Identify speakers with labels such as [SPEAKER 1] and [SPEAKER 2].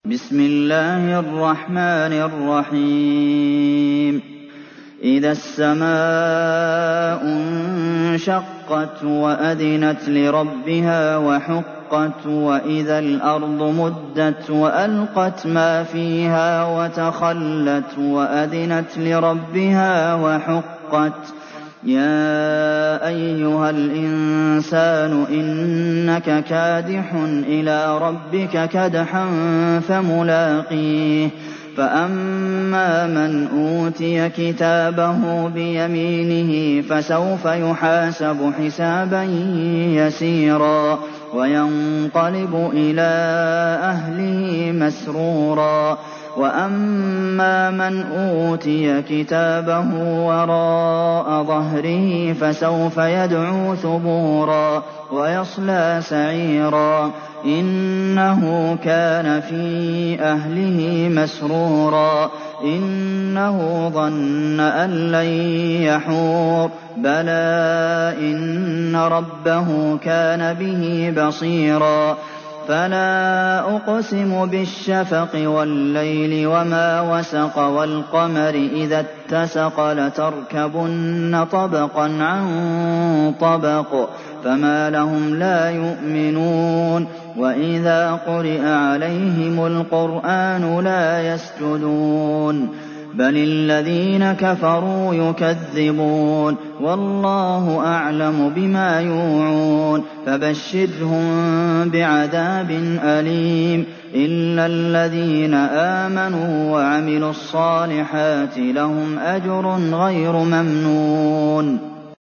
[SPEAKER 1] بسم الله الرحمن الرحيم إذا السماء انشقت وأذنت لربها وحقت وإذا الأرض مدت وألقت ما فيها وتخلت وأذنت لربها وحقت يا أيها الإنسان إنك كادح إلى ربك كدحا فملاقيه فأما من أوتي كتابه بيمينه فسوف يحاسب حسابا يسيرا وينقلب إلى أهله مسرورا وأما من أوتي كتابه وراء ظهره فسوف يدعو ثبورا ويصلى سعيرا إنه كان في أهله مسرورا إنه ظن أن لن يحور بلى إن ربه كان به بصيرا فلا أقسم بالشفق والليل وما وسق والقمر إذا اتسق لتركبن طبقا عن طبق فما لهم لا يؤمنون وإذا قرئ عليهم القرآن لا يسجدون بل الذين كفروا يكذبون والله أعلم بما يوعون فبشرهم بعذاب أليم إلا الذين آمنوا وعملوا الصالحات لهم أجر غير ممنون